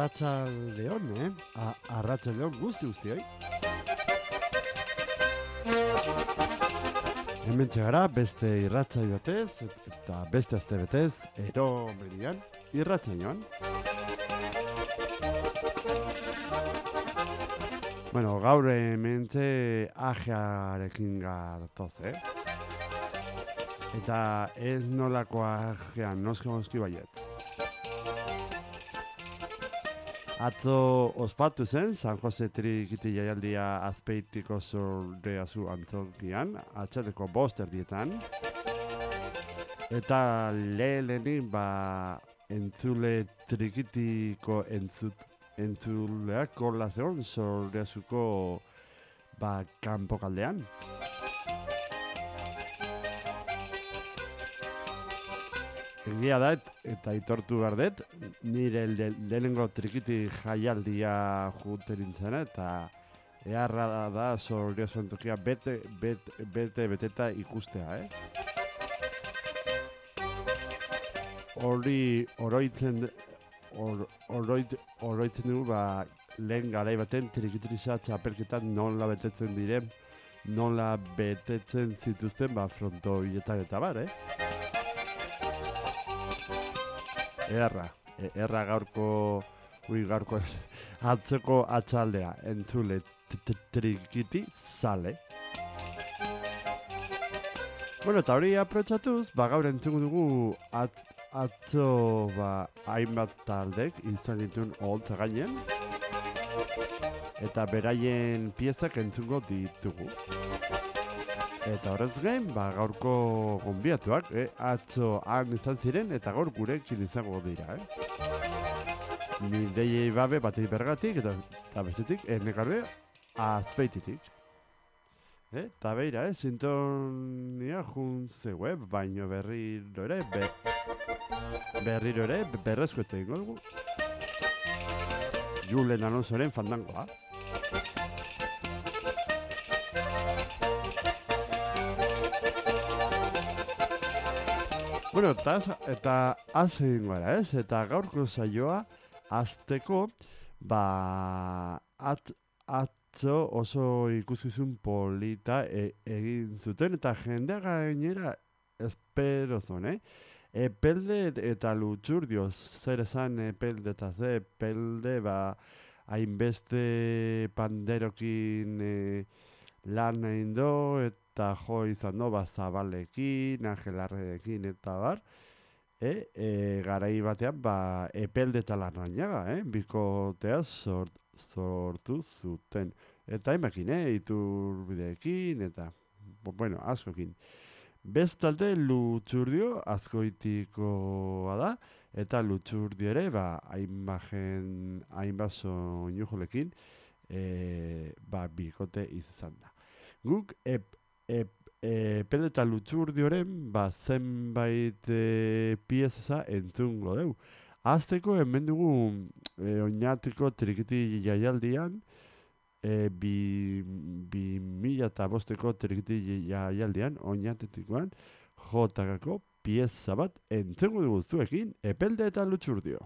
Arratsaldeon, Arratsaldeon guztioi. Hemen txegara beste irratsaio batez eta beste aste betez ero median irratsaioan. Bueno, gaur hementxe ajearekin gatoz, Eta ez nolako ajean, noski baietz. Atzo ospatu zen, San Jose Trikiti jaialdia Azpeitiko Zordeazu antzokian, atxaleko 5 erdietan. Eta lehenik entzule Trikitiko entzuleak korlazeon Zordeazuko kanpokaldean. Egia da, eta aitortu behar dut, nire lehenengo Trikiti jaialdia juterintzen, eta eharra da Zordeazu antzokia beteta ikustea, Hori oroitzen dugu, lehen garai baten Trikitixa txapelketan nola betetzen diren, nola betetzen zituzten frontoietan eta bar, Erra gaurko atzeko atxaldea, entzule Trikiti zale. Bueno, eta hori aprotxatuz, gaur entzungu dugu atzo hainbat taldek izan dituen oholtza gainen, eta beraien piezak entzungo ditugu. Eta horrez gain, gaurko gonbiatuak, atzo han izan ziren eta gaur gurekin izango dira, Nidei babe batei bergatik eta bestetik nekarbe Azpeititik. Eta beira, sintonia juntze web, baino berriro ere berrezkoetu ingo dugu. Julen Alonsoren fandangoa. Bueno, eta hazen gara, Eta gaurko saioa azteko, atzo oso ikuskizun polita egin zuten, eta jendea gainera espero zon, Epelde eta Lutxurdio, zer esan epelde eta ze epelde, hainbeste panderokin lan egin do, eta jo izan do, Zabalekin, Angelarrekin eta bar, garai batean, epelde eta Larrañaga, bikotea sortu zuten. Eta hainbakin, Iturbideekin, eta, askokin. Bestalde, Lutxurdio Azkoitikoa da, eta Lutxurdio ere, hainbat soinujolekin, bikote izan da. Guk, epelde eta Lutxurdioren, zenbait pieza entzungo dugu. Azteko, hemen dugu, Oñatiko Trikiti jaialdian, 2005ko Trikiti jaialdian, Oñatikoan, jotakako pieza bat entzungo dugu zuekin, epelde eta Lutxurdio.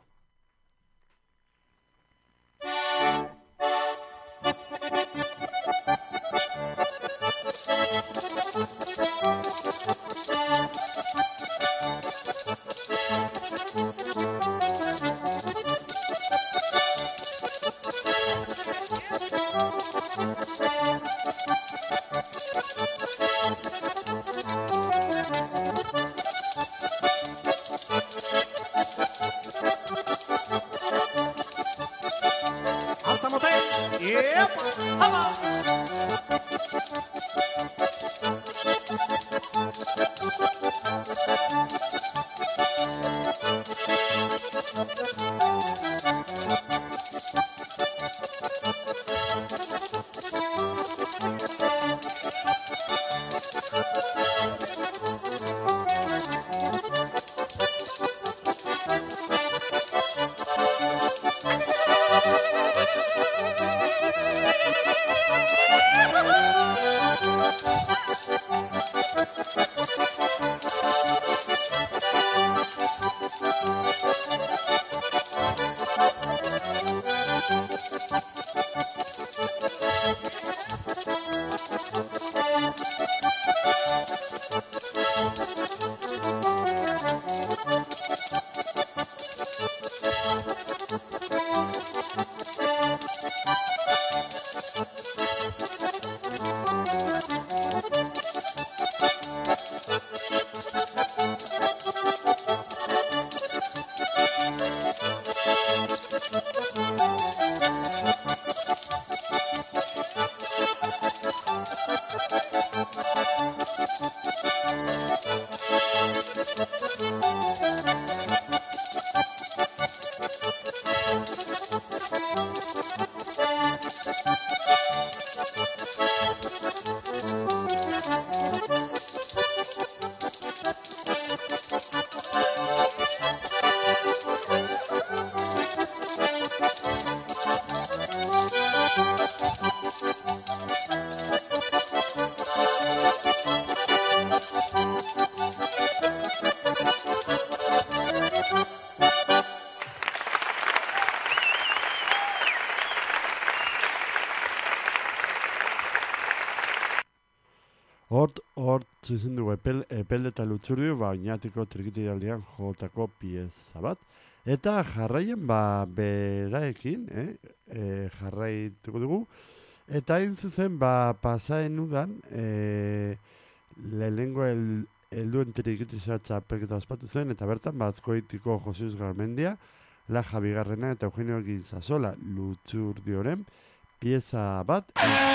Hort zuzen dugu epelde eta lutxurdio, oinatiko trikitialdian jotako pieza bat. Eta jarraien, beraekin, jarraituko dugu. Eta hain zuzen, pasaen udan, lehenengo helduen trikitisa txapelketa ospatu zen, eta bertan, Azkoitiko Josius Garmendia, Laja Bigarrena eta Eugenio Gizasola lutxurdioren pieza bat.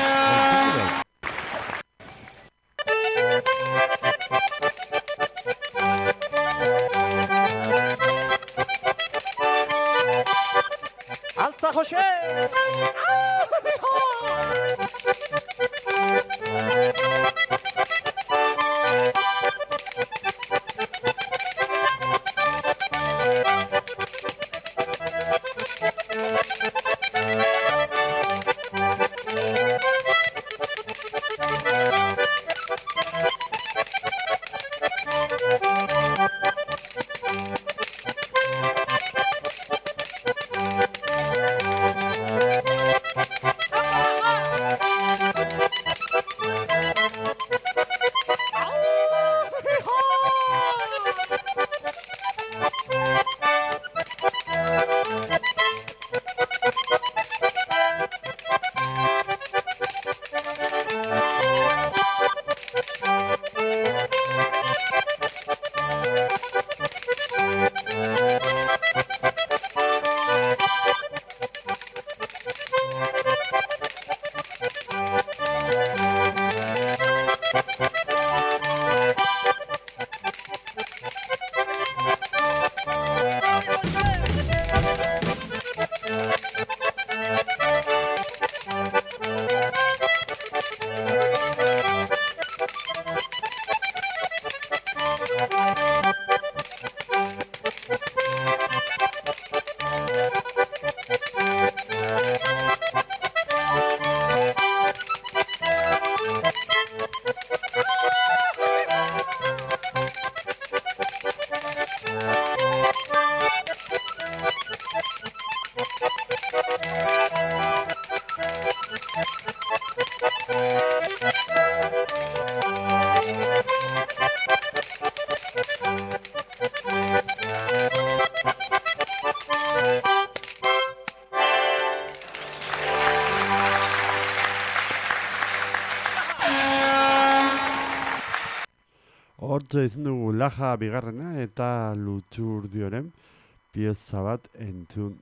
Altza, Jose! Hortze izan dugu Laja Bigarrena eta Lutxurdioren pieza bat entzun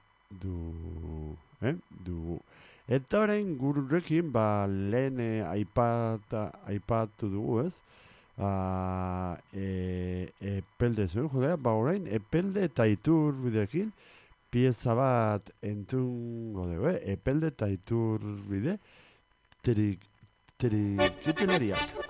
dugu. Eta orain gurekin, lehen aipatu dugu, ez? Epelde zuen, jodea, orain epelde eta iturbidekin pieza bat entzungo dugu, Epelde eta iturbide trikitelariak.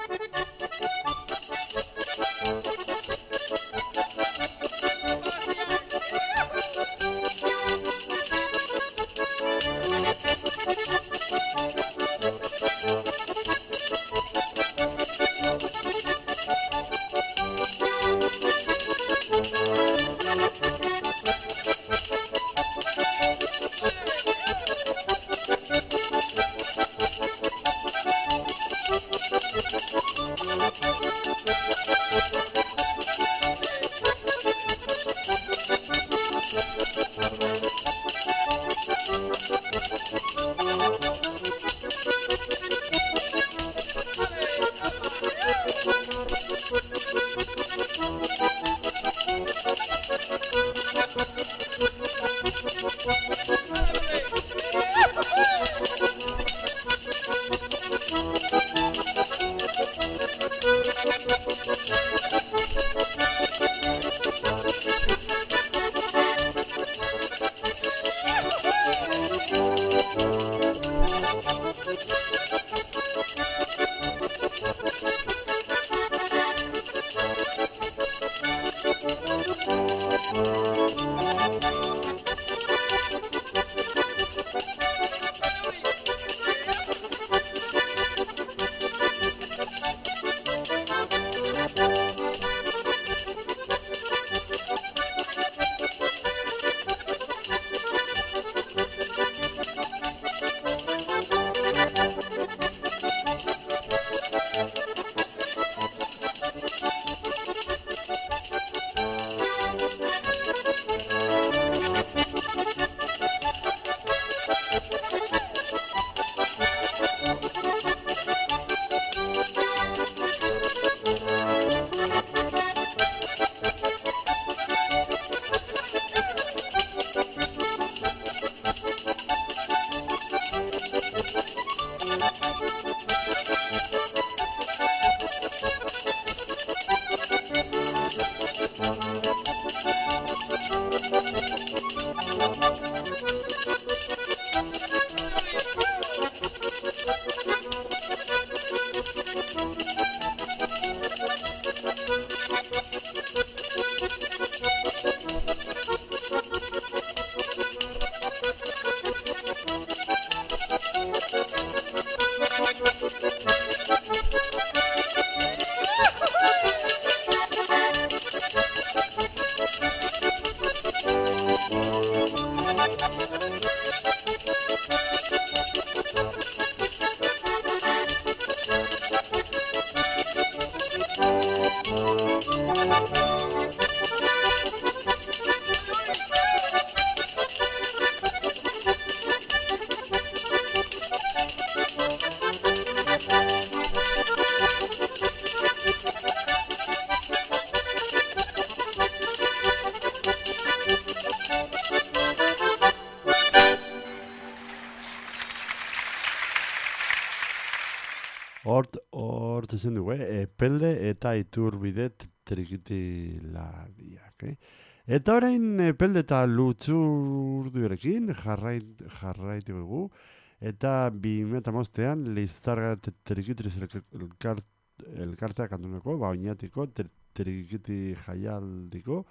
zuzen dugu, Epelde eta Iturbide trikitilariak. Eta orain Epelde eta Lutxurdurekin jarraitu dugu, eta 2005ean Lizarga trikitiz elkarteak anduneko, oinatiko trikiti jaialdiko,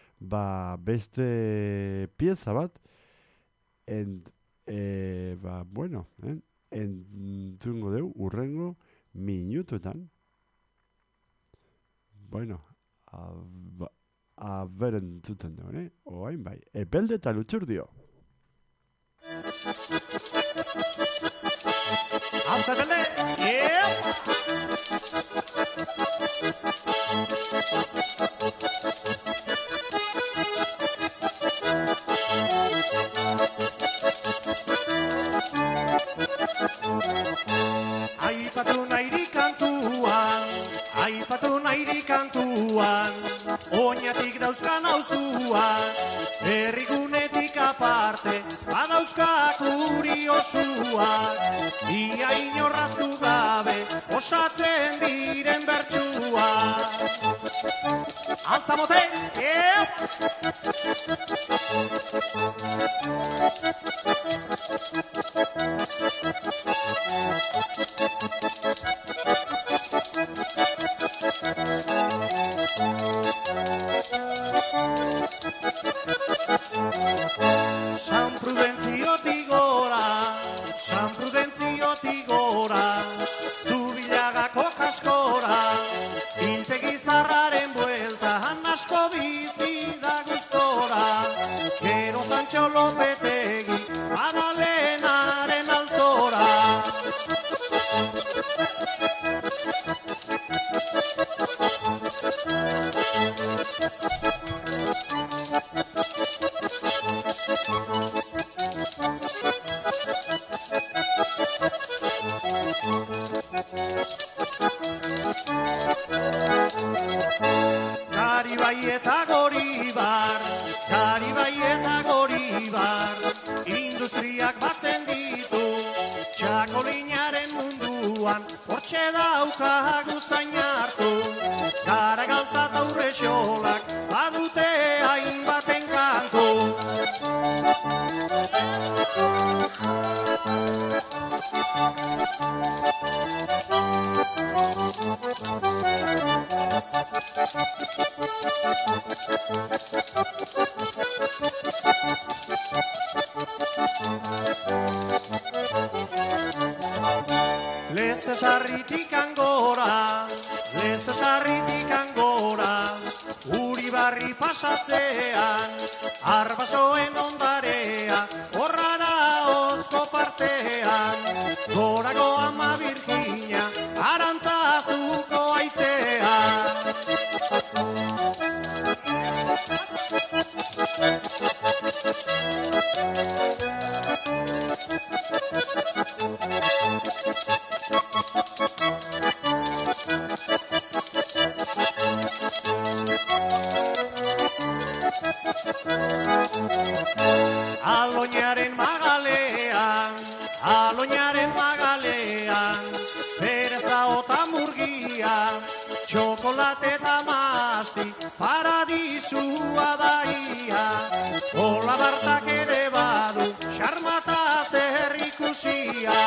beste pieza bat, entzungo deu, urrengo minutuetan. Bueno, aber entzuten deu, oain bai. Epelde eta Lutxurdio. Hauza Epelde, yeah! Aipatu nairi kantuan, oinatik dauzkan auzuan, herrigunetik aparte, badauzka kuriosuak, ia inorraztu gabe, osatzen diren bertsuak. Altzamote, San Prudentziotik gora, Zubilagako kaskora, biltegi zarraren bueltan asko bizi da gustora, gero Santxo Lopetegi, Madalenaren altzora. Garibai eta Goribar, industriak batzen ditu, txakolinaren munduan, hortxe daukagu zain hartu. Garagaltza eta Urrexolak, badute hainbaten kantu. Lezesarritik angora, Uribarri pasatzean, Arbasoen ondarea, Horrara ozko partean, Gorago Ama Virginia, Arantzazuko aitzea. Aloñaren magalean, pereza ota murgia, txokolate eta masti, paradisua daia. Ola bartak ere badu, xarmata zer ikusia.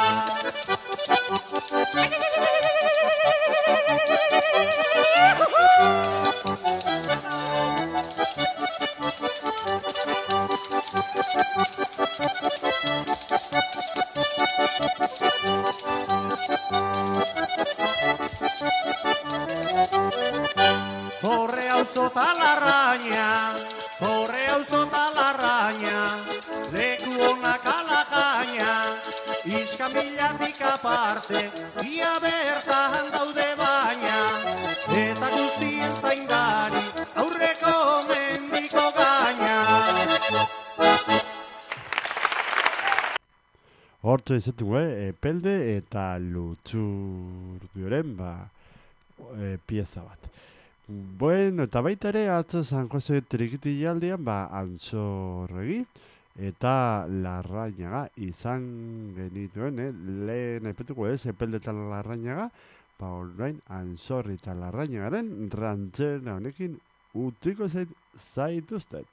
Torre auzo ta larraña, leku onak alakaina, iskamilatik aparte, ia bertan daude baina, eta guztien zaindari, aurreko mendiko gaina. Hortxe izetu, Epelde eta Lutxurdioren pieza bat. Bueno, eta baita ere, atzo San Jose trikitialdian, Antxorregi eta Larrañaga izan genituen, lehen epetuko Epelde eta Larrañaga, orain Antxorri eta Larrañagaren rantzera honekin utziko zaituztet.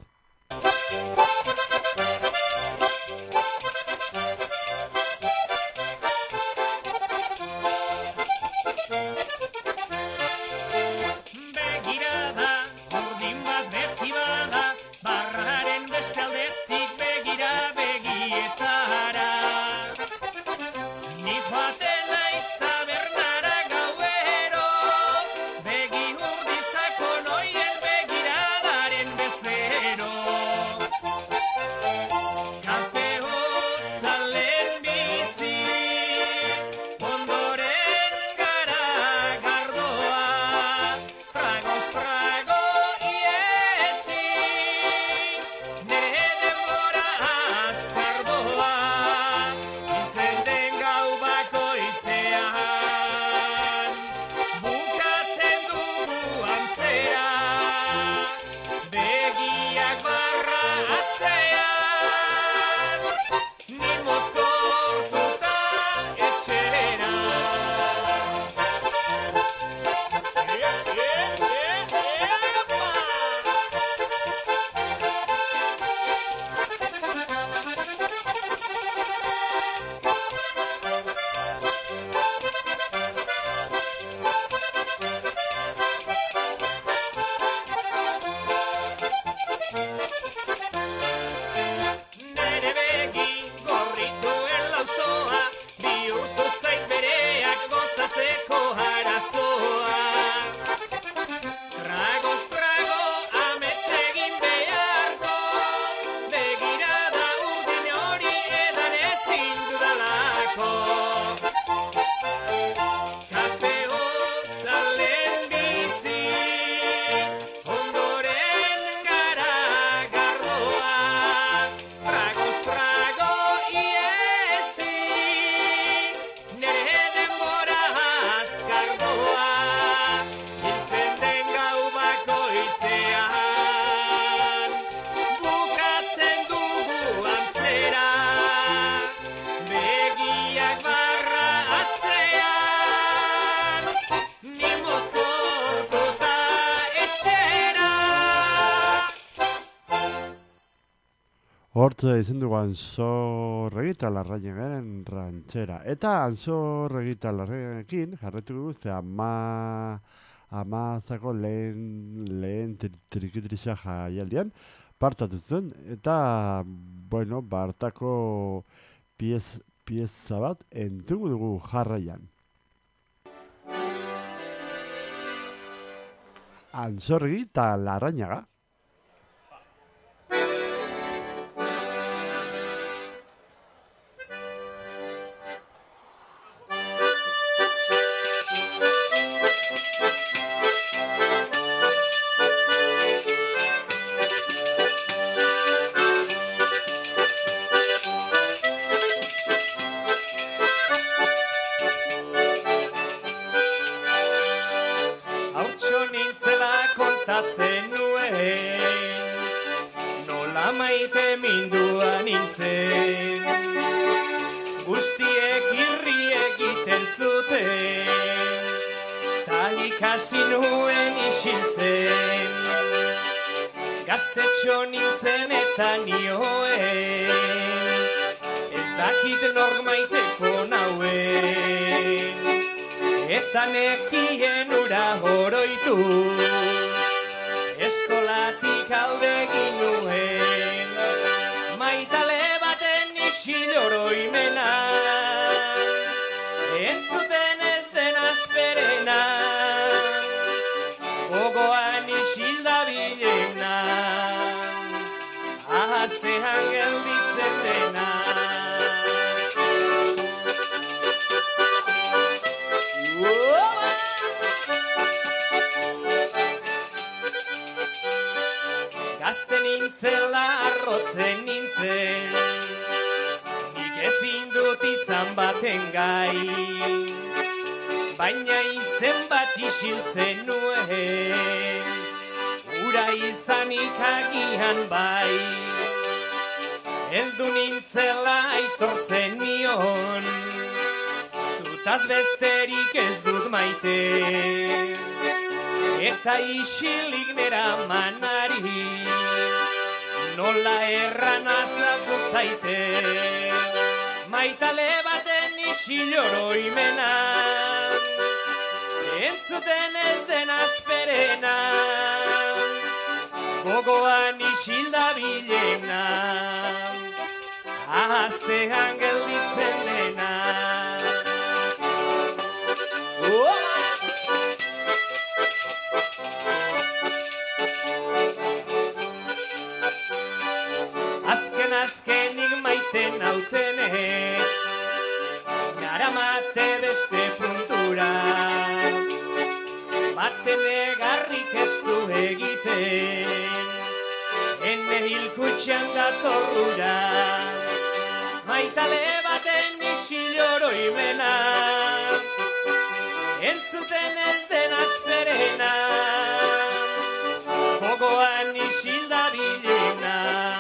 Hortze izan dugu Antxorregi eta Larrañagaren rantzera. Eta Antxorregi eta Larrañagarekin jarretu dugu ze amazako lehen trikitrisa jaialdian partatu zen. Eta, bueno, bartako pieza bat entzungo dugu jarraian. Antxorregi eta Larrañaga. Gaztetxo nintzen eta nioen, ez dakit normaiteko nauen, eta nekien ura oroitu, eskolatik alde ginuen, maitale baten isil oroimena, entzuten ez den asperena, gogoan isil da bilena, ahaztean gelditzen dena. Gazte nintzela arrotzen nintzen, nik ezin dut izan baten gai, baina izen bat isiltzen nuen, ura izanik agian bai. Heldu nintzela aitortzen nion, taz besterik ez dut maite. Eta isilik nera manari, nola erran azaldu zaite. Maitale baten isil oroimena, entzuten ez den asperena, gogoan isil da bilena, ahaztean gelditzen dena. Azkenik maiten nautenek, naramate beste puntura, baten egarrik ez du egiten, ene hilkutxean datorrura. Maitale baten isil oroimena, entzuten ez den asperena, gogoan isil da bilena,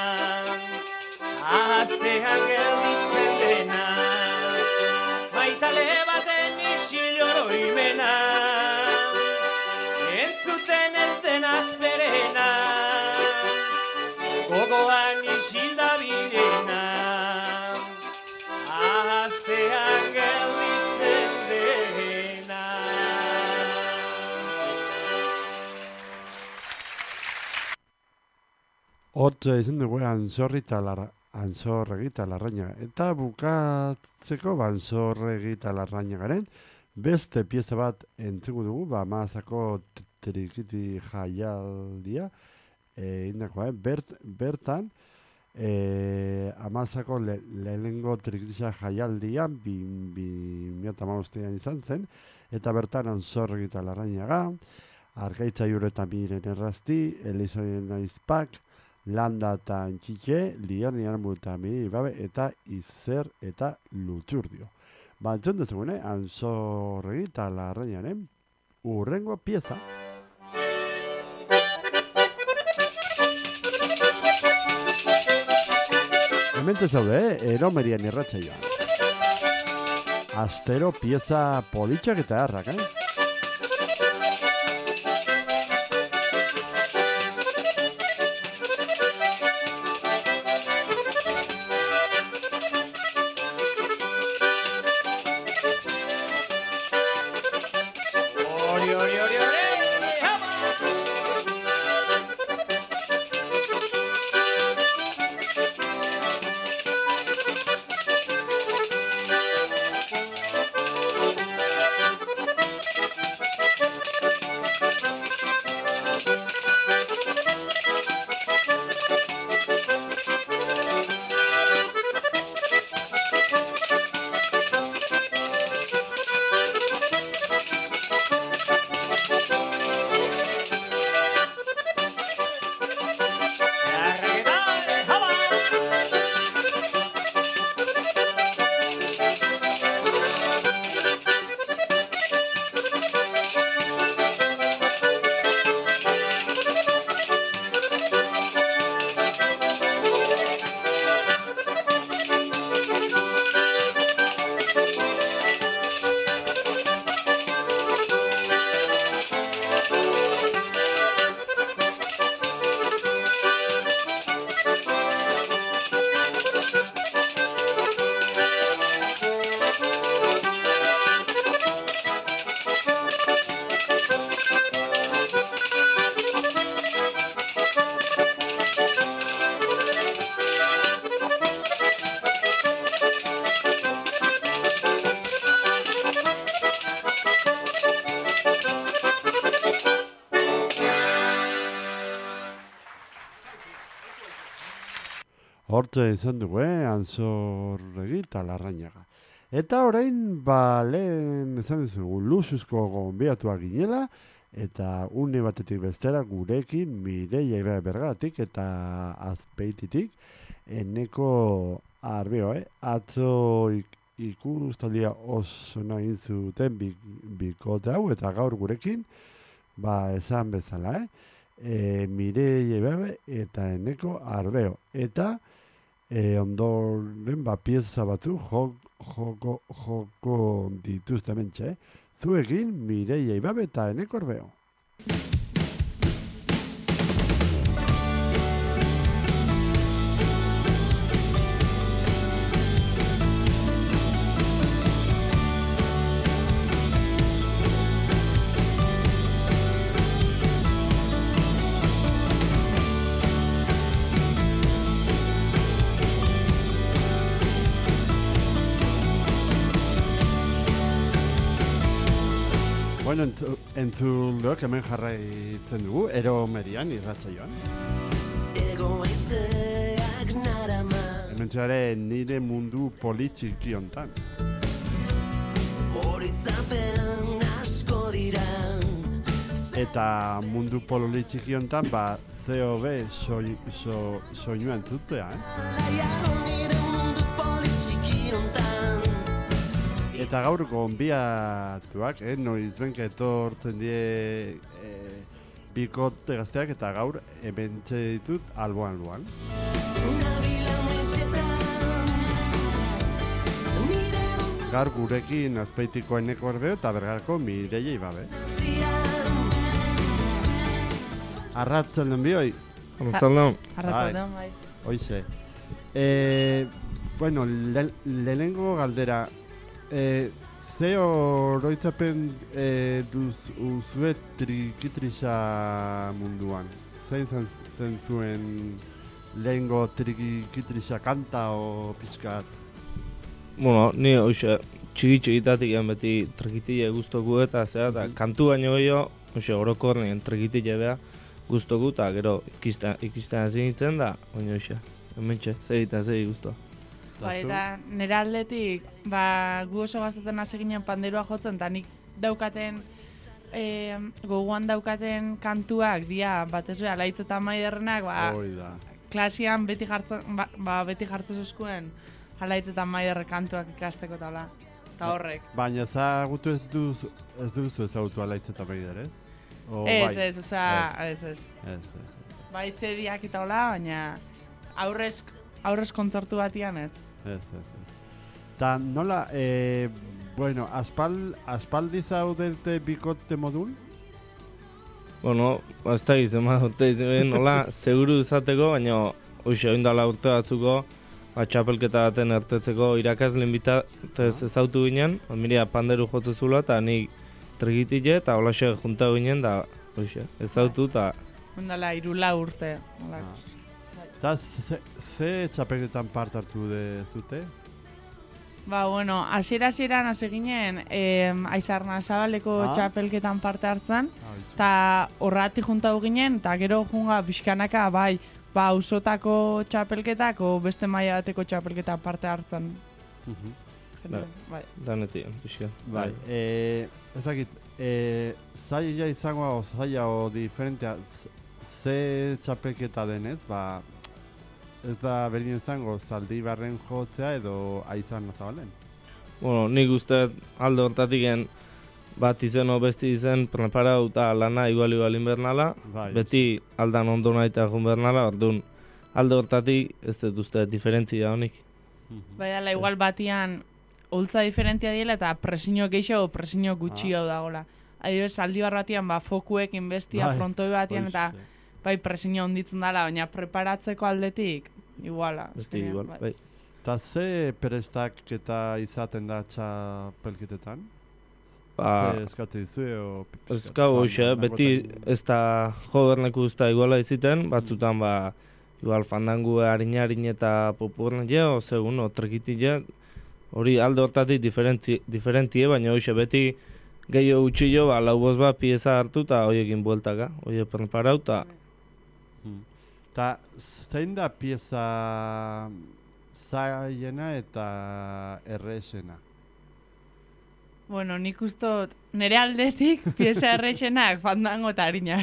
ahaztean gelditzen dena. Maitale baten isil oroimena, entzuten ez den asperena, gogoan isil da bilena, ahaztean gelditzen dena. Hortze izan dugu Anzorregi eta Larrañaga. Eta bukatzeko Anzorregi eta Larrañagaren beste pieza bat entzugu dugu, Mazako trikiti jaialdia indakoa, bertan Amazako lehenengo trikitisa jaialdian 2015 izan zen, eta bertan Anzorregi eta Larrañaga, Argaitza Jure eta Miren Errazti, Elizoien Aizpak, Landa eta Antxitxe, Liorni Armu eta Miri Babe, eta Izer eta Lutxurdio. Entzun dezagune, Anzorregi eta Larrañagaren urrengo pieza. Hemente zaude, Eromerian irratsaioan. Astero pieza politxak eta harrak, Hortze izan dugu, Anzorregi eta Larrañaga. Eta orain, lehen izan dugu, luxuzko gonbiatuak ginela, eta une batetik bestera gurekin Mireia Bergatik eta Azpeititik Eneko Arbeo, Atzo ikustaldia oso nahi zuten bikote hau, eta gaur gurekin, esan bezala, Mireia eta Eneko Arbeo. Eta ondoren pieza batzu joko dituzte mentxe. Zuekin Mireia Ibabe eta Ene Korbeo. Bueno, entzulok hemen jarraitzen dugu, Ero Merian irratsaioan. Hemen txare nire mundu politxiki hontan. Eta mundu politxiki hontan, COB soinua entzutea, Eta gaur gonbiatuak, noizbenka etortzen die bikote gazteak eta gaur hementxe ditut alboan. Gaur gurekin Azpeitiko Ene Korbeo eta Bergarako Mireia Ibabe. Arratsaldeon bioi. Arratsaldeon, bai. Hoize. Bueno, lehenengo galdera. Ze oroitzapen duzue trikitrisa munduan? Zein zen zuen lehengo trikitrisa kanta o pizkat? Bueno, ni hoxe txiki-txikitatik beti trikitile guztoku eta eta kantu baino gehiago, hoxe orokorren trikitile beha guztoku eta gero ikistan hasi nintzen da, baina hoxe, hementxe, zei guztua. Bai, eta nire aldetik, gu oso gaztaten hasi ginen panderoa jotzen, eta nik daukaten, gogoan daukaten kantuak, batez beha, Laitz eta Maiderrenak, klasian beti jartzen zuzkuen, Laitz eta Maiderre kantuak ikasteko eta horrek. Baina ezagutu ez duzu ezagutu Laitz eta Maider, ez? Ez. Bai, CD-ak eta baina aurrez kontzertu batian, ez? Ez. Ta nola, bueno, aspaldi zaudete bikote modun? Bueno, ez da izan, nola, seguru izateko, baina hoxe oindala urte batzuko, txapelketa baten ertetzeko irakasleen bitatez ezautu ginen, miria panderu jotze zula, eta nik trikitile, eta holaxe junta ginen, da, hoxe, ezautu, eta... Oindala, 3 urte. Eta ze txapelketan part hartu dezute? Bueno, hasieran hasi ginen Aizarna Zabaleko txapelketan parte hartzen, eta horratik juntau ginen, eta gero junga bizkanaka, ausotako txapelketako beste maila bateko txapelketan parte hartzen. Danetik, bizka. Bai, ezakit, zaila izango zaila o diferentea, ze txapelketa denez, ez da berdin izango Zaldibarren jotzea edo Aizarna Zabalen? Bueno, nik uste alde hortatik bat izen o besti izen preparau eta lana igual inbernala, beti aldan ondo nahi eta egun bernala, orduan alde hortatik ez dut uste diferentzia honik. Bai, ala igual batian holtza diferentzia diela eta presio gehiago presio gutxi hau dagoela. Adibidez, Zaldibar batian fokuekin bestia frontoi batian eta presio onditzen dela, baina preparatzeko aldetik, iguala. Bai. Eta ze prestaketa izaten da txapelketetan? Eskatu dizue? Eskau hoxe, beti ez da joberneku usta iguala iziten, batzutan igual fandangu harin eta popurne o segun, o trekitile, hori alde hortatik diferentie, baina hoxe beti gehiago utxillo, lau boz pieza hartu eta horiekin bueltaka, hoie preparau eta... Eta zein da pieza zailena eta errexena? Bueno, nik ustot nire aldetik pieza errexenak fandango eta harina.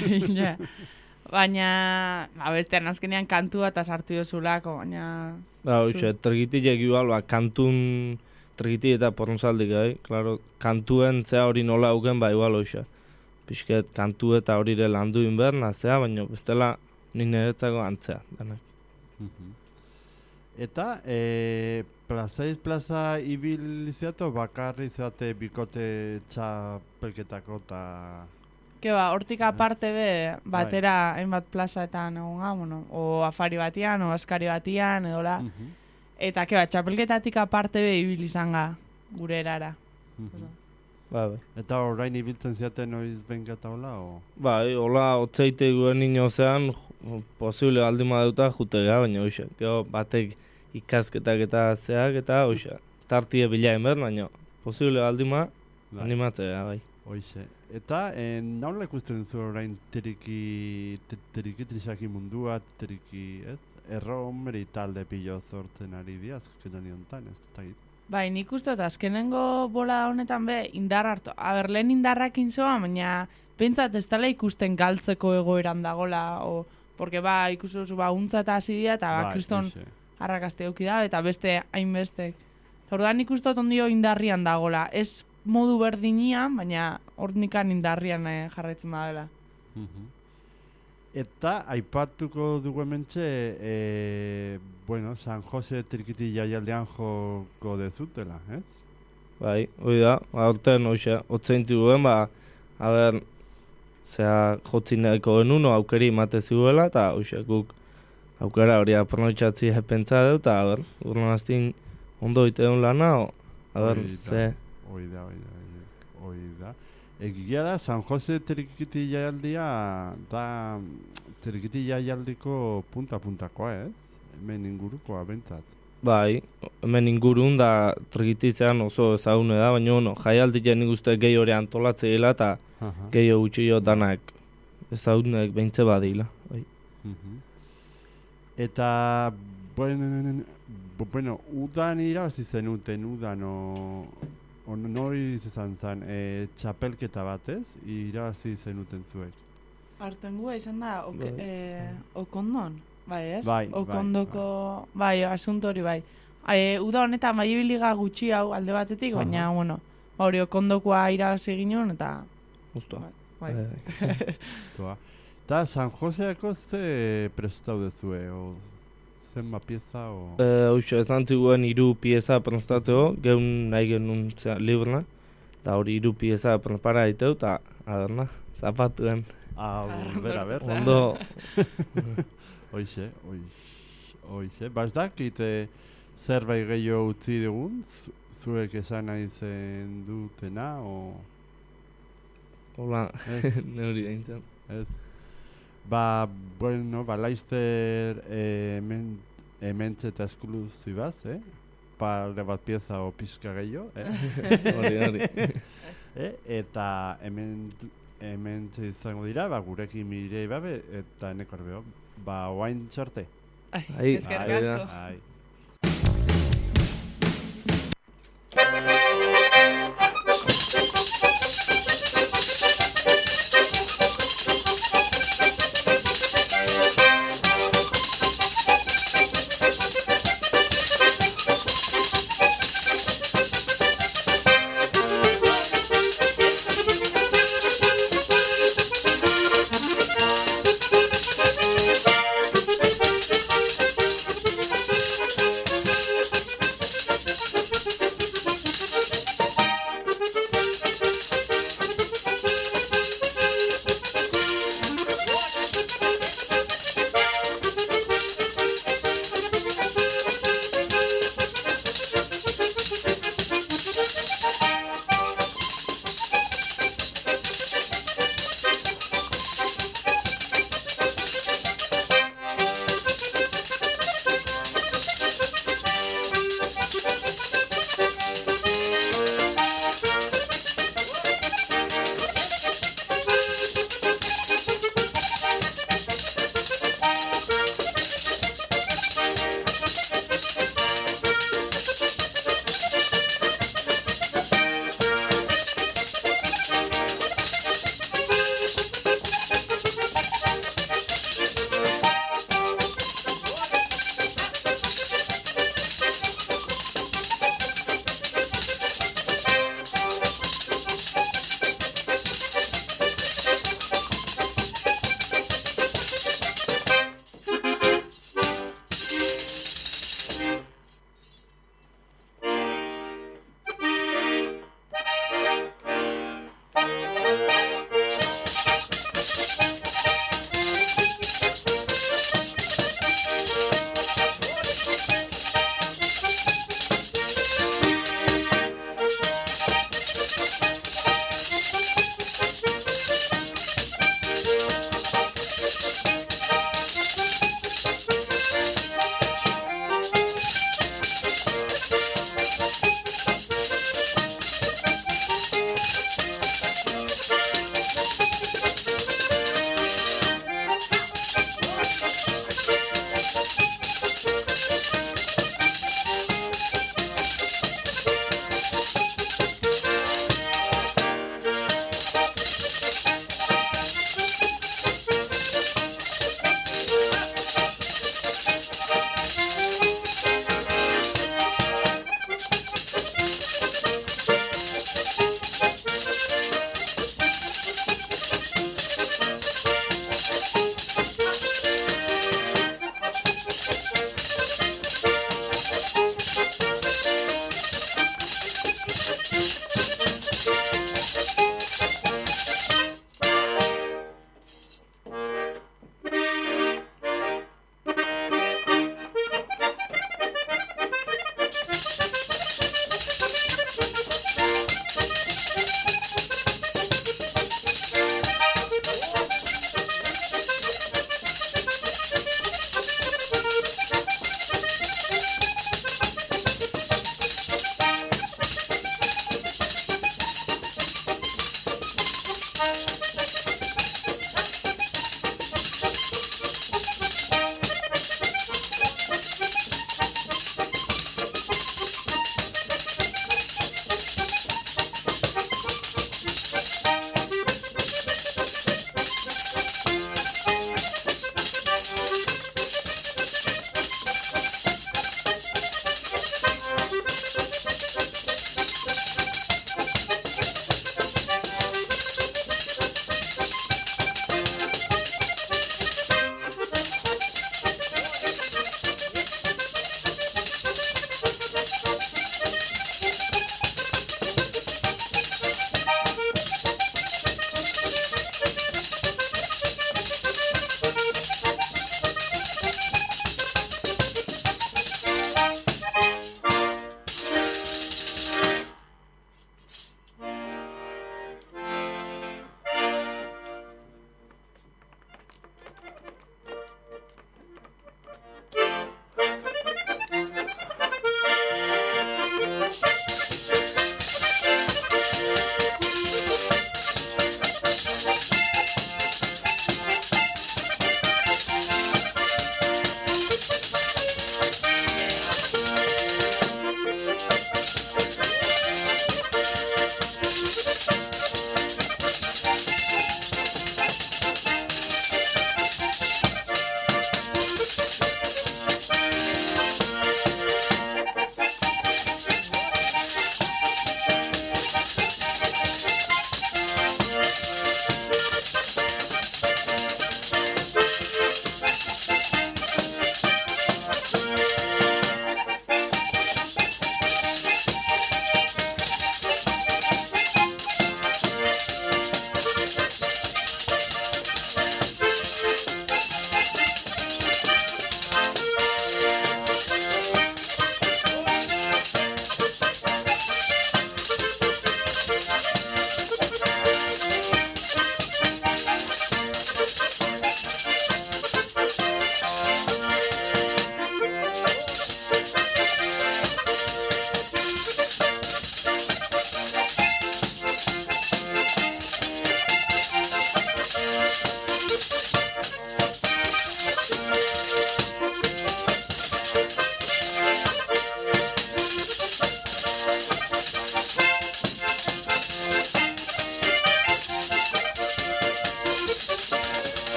Baina, bestean azkenean kantua eta sartu jozulako, baina... Hoxe, tregitilek igual, kantun tregiti eta pornozaldik, claro, kantuen zea hori nola auken, igual hoxe. Pisket, kantu eta hori landu inberna zea, baina bestela ni niretzako antzea. Eta, plazaiz plaza ibil izato, bakarri izate bikote txapelketako eta... Keba, hortik aparte be, batera hainbat plazaetan egon ga, bueno, o afari batian, o askari batian, edola. Eta, keba, txapelketatik aparte be ibil izan ga, gure erara. Bai. Eta orain ibiltzen ziaten noiz benka eta hola, o? Bai, hola, otzeite guen inozean, posible aldima duta jutega, baina hoxe. Gero, batek ikasketak eta zeak eta hoxe. Tartie bilaen behar, baina posible aldima animatzea, bai. Hoxe. Eta, nola ikusten zu orain teriki trisaki mundua, teriki, ez? Erromeri talde pilo sortzen ari diaz, azkenan hontan, ez da git. Bai, nik uste dut azkenengo bola honetan be indar hartu. Aber, lehen indarrak inzoa, baina pentsat ez dela ikusten galtzeko egoeran dagola, porque ba, ikusten duzu, ba, untza eta hasi dira, eta ba, kriston arrakazte euki da, eta beste hainbestek. Orduan nik uste dut ondio indarrian dagola. Ez modu berdinian, baina ornikan indarrian jarraitzen da dela. Eta, aipatuko dugu hementxe, bueno, San Jose Trikiti jaialdean joko dezutela, ez? Bai, hori da, aurten hoxe, otzeintzi guen, ba, haber, zea jotzineko genuen, aukeri emate ziguela, eta hoxe, guk aukera hori aprobetxatzi pentsa dut, eta haber, urren aztin ondo iteun lana, haber, ze... Hoi da. Egia da, San Jose Trikiti jaialdia da Trikiti jaialdiko punta-puntakoa, ez? Hemen ingurukoa bentsat. Bai, hemen ingurun da trikititzean oso ezagune da, baina bueno, jaialdian nik uste gehi hori antolatze dela eta gehi gutxio danak ezagunek behintze badila. Bai. Eta, bueno, udan irabazi zenuten, udan noiz izan zen, txapelketa batez, irabazi zenuten zuek. Artengua izan da, okondon, bai ez? Bai, okondoko, bai, asunto hori bai. Uda honetan bai ibiliga gutxi hau alde batetik, baina, bueno, hori okondokoa irabazi ginen, eta... Justo. Bai. Eta San Joseako ze prestau dezue, zenba pieza, o... Hoxe, esan ziguen 3 pieza prestatzeko, geun nahi genuen librena, eta hori 3 pieza prepara diteu, eta, aderna, zapatuen. Ber. Ondo... Hoxe. Ba ez dakit zerbait gehiago utzi dugun, zuek esan nahi zen dutena, o... Hola, neuri daintzen. Ez. Ba, bueno, laizter hementxe eta eskluzibaz, pare bat pieza o pixka gehiago, Hori. Eta hementxe izango dira, ba, gurekin mirei babe, eta eneko arbeo, ba, oain txarte. Eskerrik asko. Ai.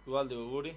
Igual dugu guri.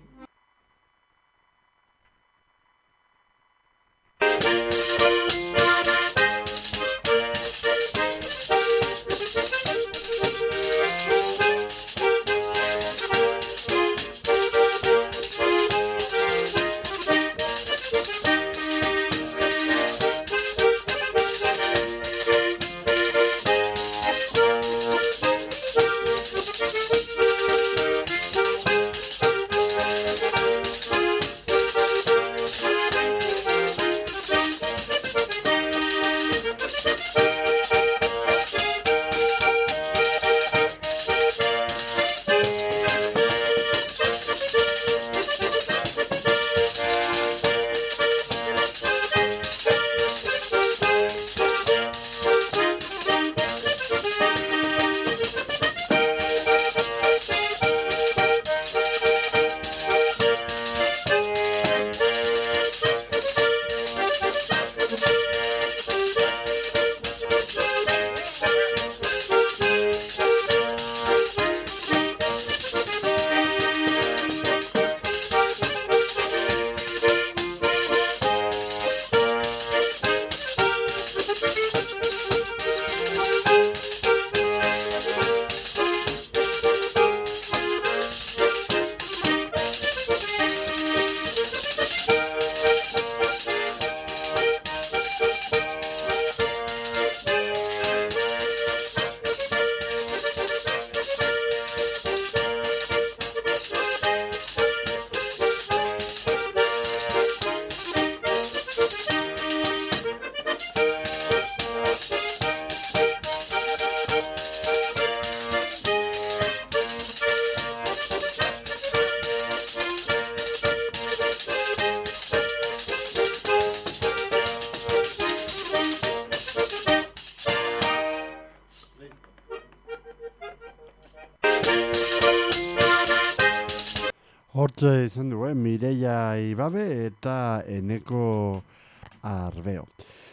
Hortze izan dugu, Mireia Ibabe eta Eneko Arbeo.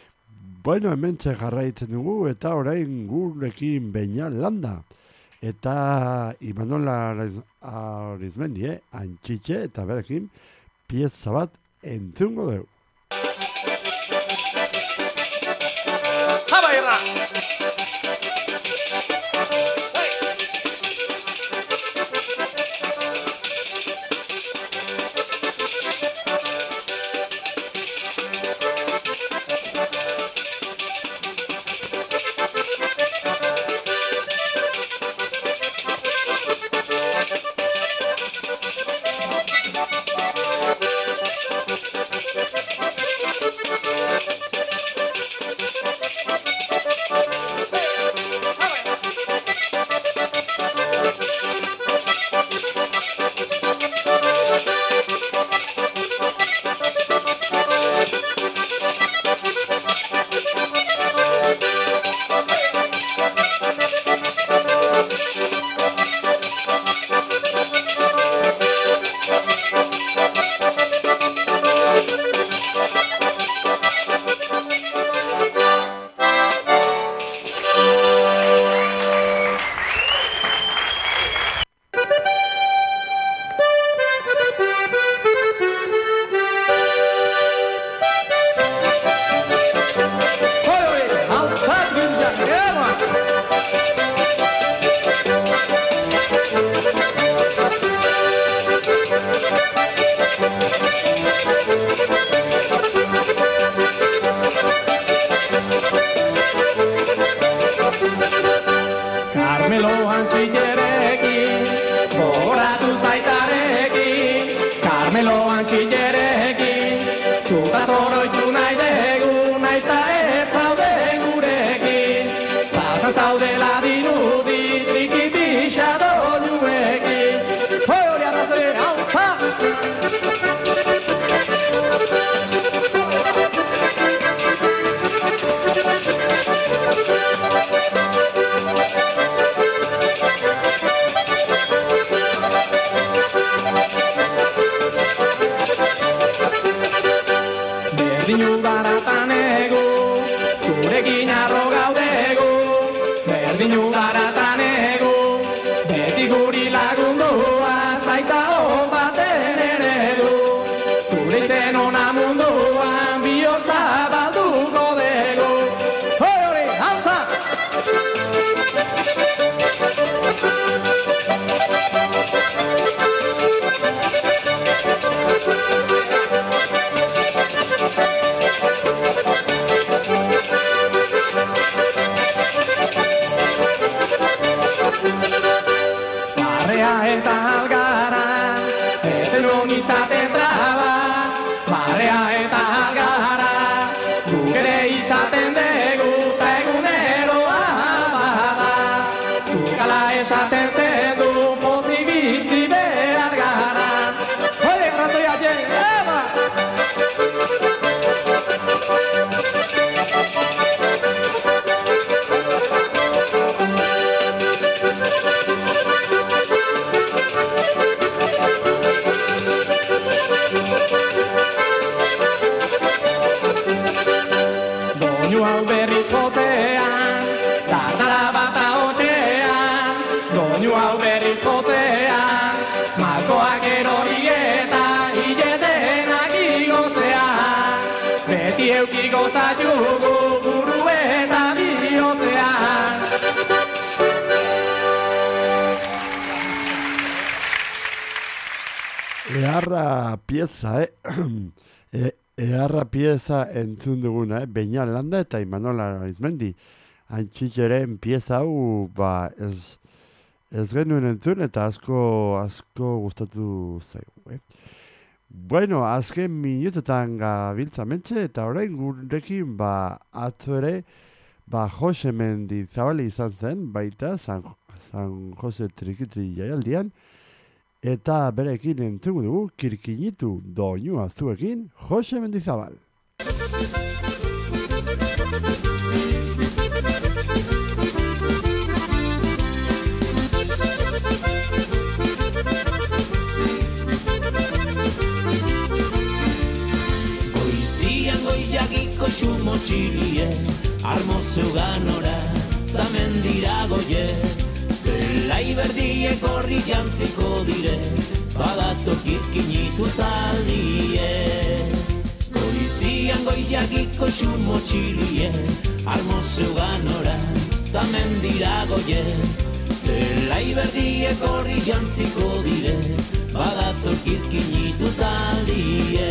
Bueno, hemen jarraitzen dugu eta orain gurekin Beñat Landa. Eta Imanol Arizmendi, Antxitxe eta berekin pieza bat entzungo dugu. Jabairra! Berdinu garatan ego, beti guri lagundua, zaita hon denona munduan bihotza balduko dugu. Hori, altza! Barrea eta algara, ez egon izaten traba. Barrea eta algara, guk ere izaten dugu, ta eguneroa bada. Zugala esaten zen du, pozik bizi behar gara. Oie, razoia jen, eba! Doinu hau berriz jotean, tartara bata hotxean. Doinu hau berriz jotean, malkoak erori eta hiletenak igotzean. Beti eukiko zaitugu buru eta bihotzean. Eharra pieza, Eharra pieza entzun duguna, Beña Landa eta Imanol Arizmendi. Antxitxeren pieza hau, ez genuen entzun eta asko gustatu zaigu, Bueno, azken minutetan gabiltza mentxe eta orain gurekin, atzo ere, Jose Mendizabal izan zen, baita San Jose Trikiti jaialdian, eta berekin entzun dugu Kirkinitu doinua zuekin Jose Mendizabal. Goizian goiagiko xumo txilie, armo zeugan horaz, tamen dira goie. Zelai berdiek horri jantziko dire, badatok irkinitu taldie. Goizian goiagiko xumo txilie, armo zeugan horaz, tamen dira goie. Zelai berdiek horri jantziko dire, badatok irkinitu taldie.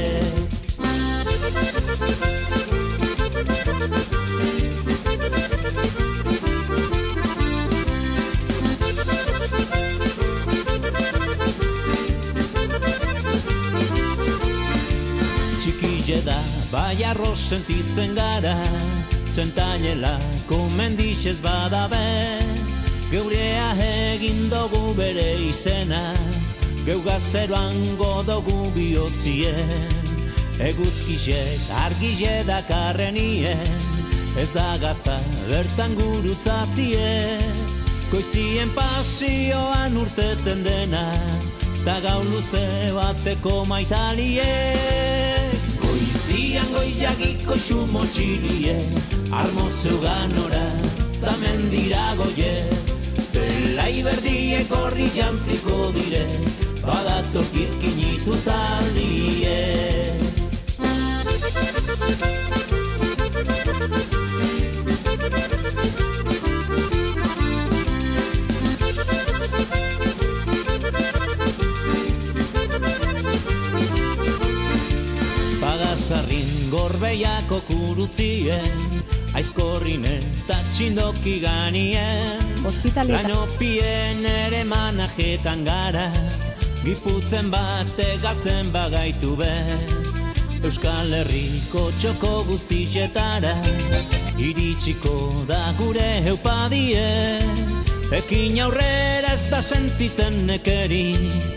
Txikile da, bai arroz sentitzen gara, zentainelako mendixez badabe. Geurea egin dugu bere izena, geugazeroan godogu bihotzien. Eguzkizek argile dakarrenien, ez da gatza bertan gurutzatzien. Goizien pasioan urteten dena, ta gau luze bateko maitaliek. Goizian goiagiko xumo txilie, armo zeugan horaz, tamen dira goie. Zelai berdiek horri jantziko dire, badatok irkinitu taldie. Pagazarrin gorbeiako kurutzien, aizkorrin eta txindoki ganien. Lanopien ere manajetan gara, giputzen bate galtzen bagaitu be. Euskal Herriko txoko guztietara, iritsiko da gure eupadie. Ekin aurrera ez da sentitzen nekeri,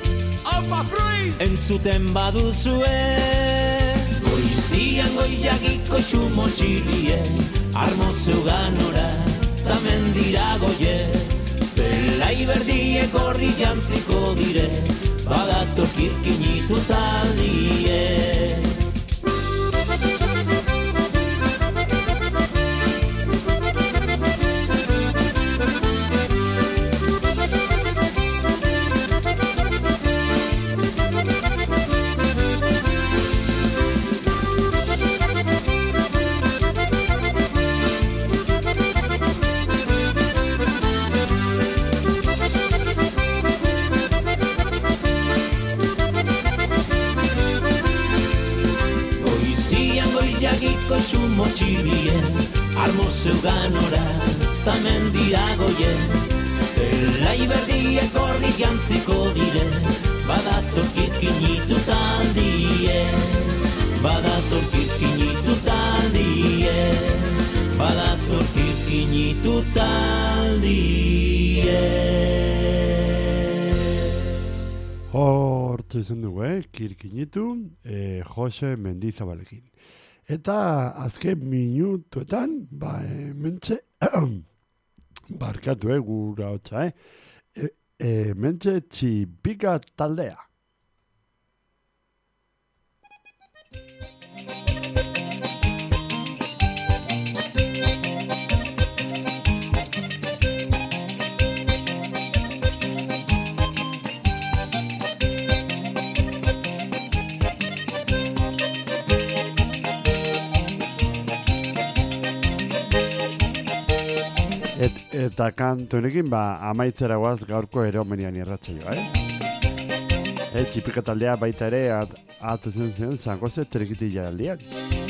entzuten baduzue. Goizian goiagiko xumo txilie, armo zeugan horaz, tamen dira goie. Zelai berdiek horri jantziko dire, badatok irkinitu taldie. Gorriagiko zu motxilien, armo zeugan horaz, tamen diragoien. Zelai berdiek gorri jantziko dire, badatorkit kinituta aldie. Badatorkit kinituta aldie, badatorkit kinituta aldie. Hortu izan dugu, Kirkinitu, Jose Mendizabalekin. Eta azken minutuetan, mentxe, barkatu, gura hotza, mentxe txipika taldea. Eta kantunekin, amaitzera guaz gaurko eromenian irratsaioa, txipika taldea baita ere atzezen ziren San Jose Trekiti jaraldiak.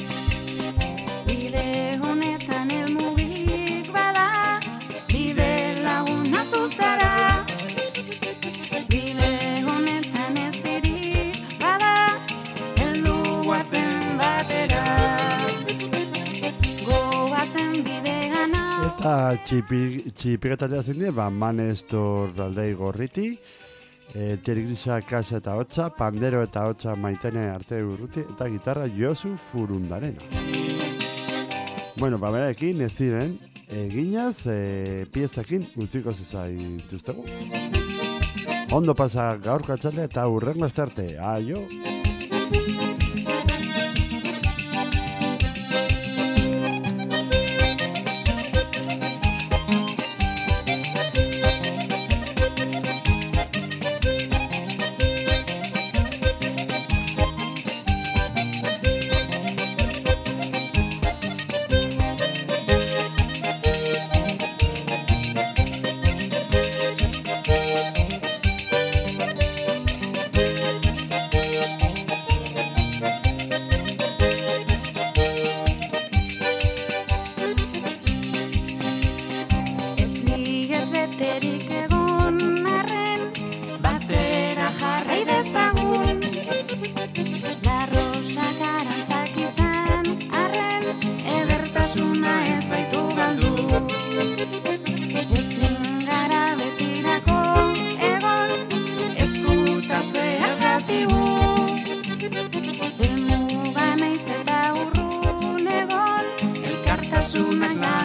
Bide honetan elmugik bada, bide laguna zuzara. Bide honetan esirik bada, heldu guazen batera. Goazen bide gana. Eta txipika taldea zen dira, Manestor Aldei Gorriti, Terigrisa Kasa eta Hotza, Pandero eta Hotza Maitane Arte Urruti, eta gitarra Josu Furundarena. Bueno, berarekin ez ziren, eginaz, piezakin guztiko zaituztegu. Ondo pasa gaurko atxalde eta hurrengo astarte. Aio! Elmuga naiz eta urrun egon, elkartasunak